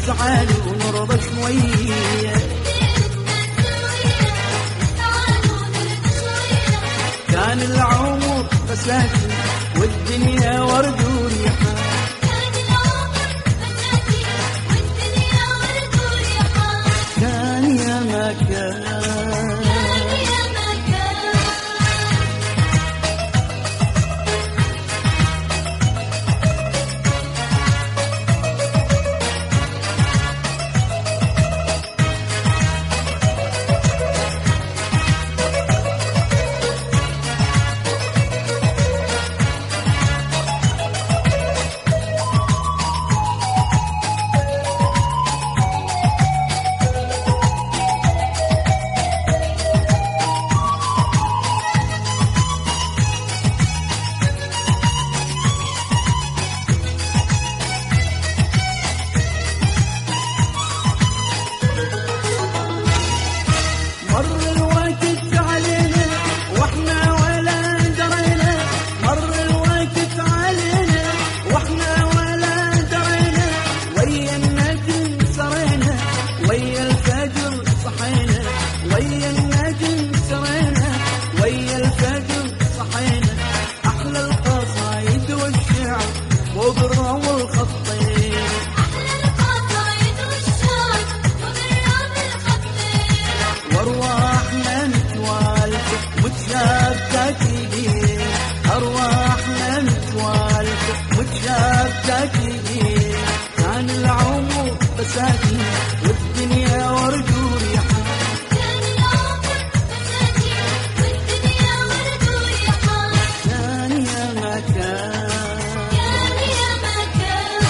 نزعل ونرضى شوية، كان العمر بساتين والدنيا ورد وريحان، كان يا ما كان. أرواحنا متوالفة متشابكة كتير، كان العمر بساتين والدنيا ورد وريحان، كان العمر بساتين والدنيا ورد وريحان، كان يا ما كان، كان يا ما كان.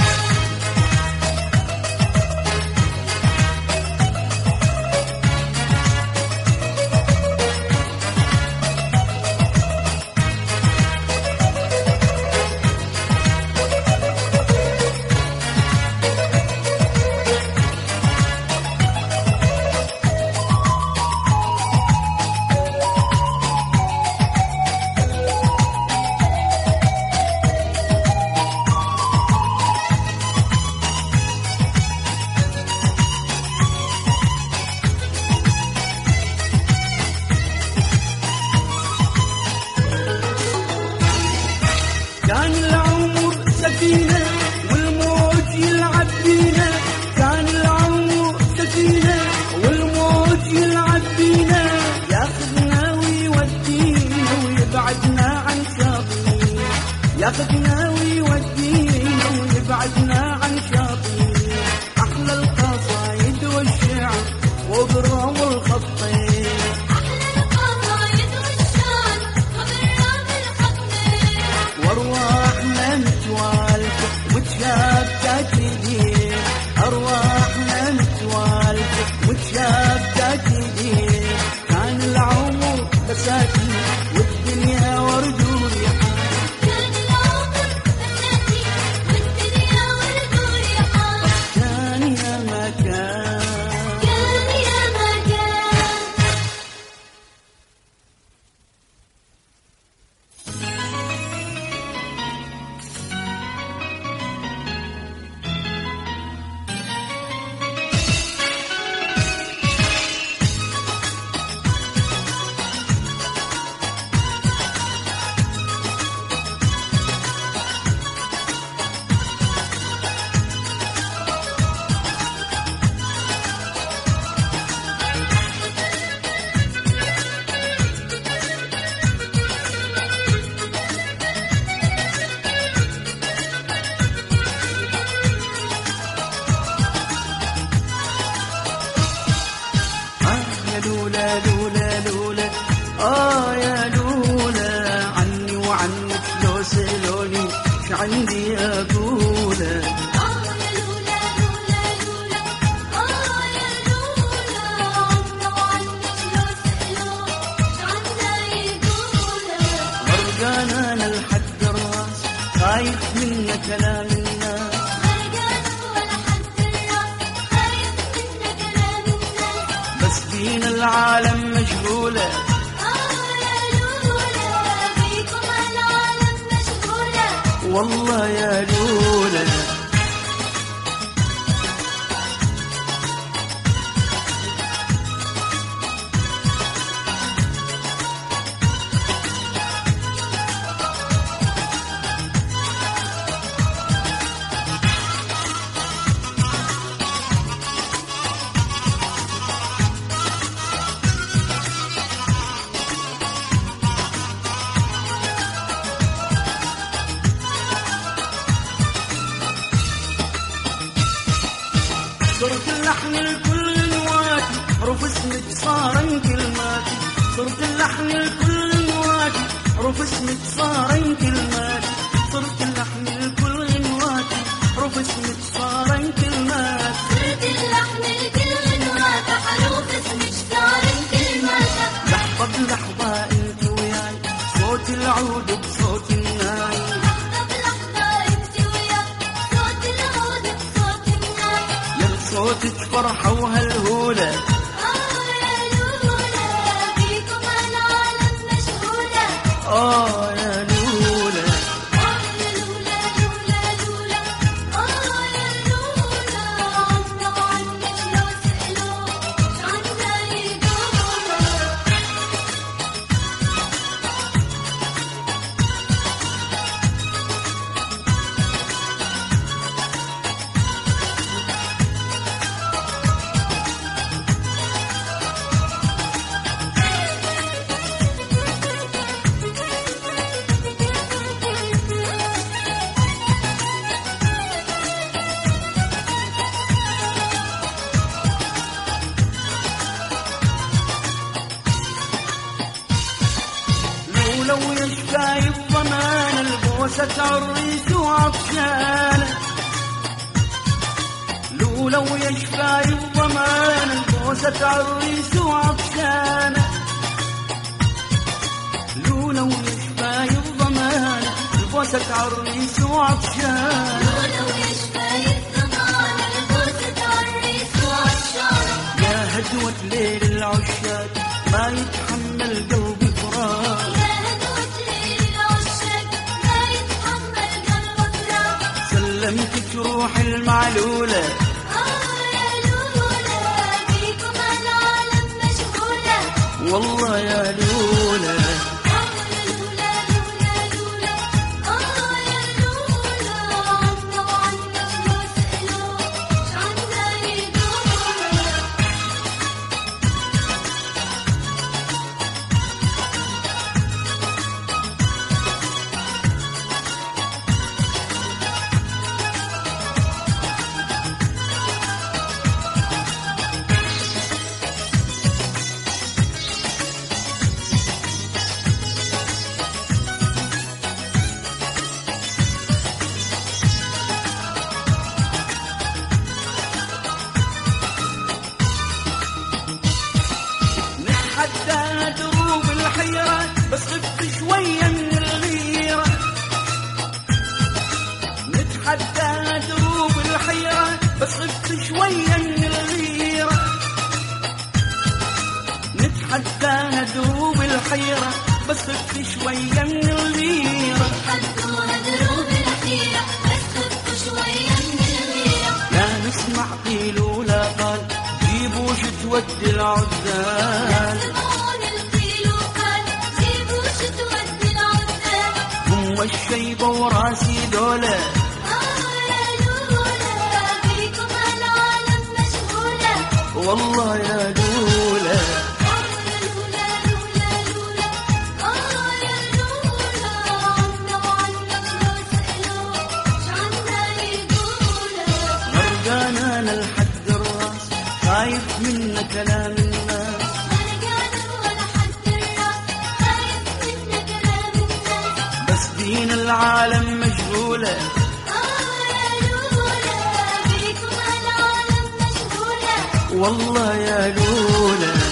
كان العمر سفينة والموج يلعب بينا، كان العمر سفينة والموج يلعب بينا، ياخذنا ويودينا ويبعدنا عن شاطئ، ياخذنا ويودينا ويبعدنا عن شاطئ، أحلى القصايد والشعر وبالرمل خطين، أرواحنا متوالفة متشابكة كتير، أرواحنا متوالفة متشابكة كتير، كان العمر بساتين والدنيا ورد وريحان، كان العمر بساتين والدنيا ورد وريحان، كان يا ما كان، كان يا ما كان. لولا لولا لولا يا لولا، عني وعنك لو سألوني شعندي أقوله، يا لولا لولا لولا يا لولا، عني وعنك لو سألوني شعندي يقوله، غرقان أنا لحد الراس خايف من كلام الناس، غرقان ولا حد الراس خايف من كلام الناس، بس بينا العالم مشغولة، يا لولا بيكم العالم مشغولة، والله يا لولا. صرت اللحن لكل غنواتي، حروف اسمك صارن كلماتي. صرت اللحن لكل غنواتي، حروف اسمك صارن كلماتي. صرت اللحن لكل غنواتي، حروف اسمك صارن كلماتي. صرت اللحن لكل غنوات حروف اسمك صارن كلماتك. لحظة بلحظة انت وياي، صوت العود بصوت الناي. لحظة بلحظة انت وياي، صوت العود بصوت الناي. يا صوتك فرحة وهالهولة، يا لولا بيكم العالم مشغولة. يا لولة. يا لولا لولا لولا، يا لولا عنا وعنك لو سألوا عنا يقولوا. لو يشفى الضمان البوسة تعريس وعطشانة. لو يشفى الضمان البوسة تعريس وعطشانة. لو يشفى الضمان البوسة تعريس وعطشانة. لو يشفى الزمان البوسة عالريس وعالشارة. يا هدوة ليل العشاق ما يتحمل قلبي فراق. يا هدوة ليل العشاق ما يتحمل قلب فراق. سلمتك روح المعلولة، يا لولا بيكم العالم مشغولة. والله يا لولة. يا لولا لولا لولا، يا لولا عنا وعنك لو سألوا عنا يقولوا. نتحدى دروب الحيرة بس خفت شوية من الغيرة. نتحدى دروب الحيرة بس خفت شوية من الغيرة. نتحدى دروب الحيرة بس خفت شوية من الغيرة. حدوها دروب الحيرة بس خفوا شوية من الغيرة. لا نسمع قيلولة قال جيبوا تودي العزال. يسمعون القيل وقال جيبوا تودي العزال. هم الشيبة وراسي دولة، يا لولا بيكم العالم مشغولة. والله يا لولة. يا لولا لولا لولا، يا لولا عنا وعنك لو سألوا عنا يقولوا. غرقان انا لحد الراس، خايف من كلام الناس. غرقانة ولا حد الراس، خايف من كلام الناس. بس دين العالم مشغولة، يا لولا بيكم العالم مشغولة. والله يا لولة.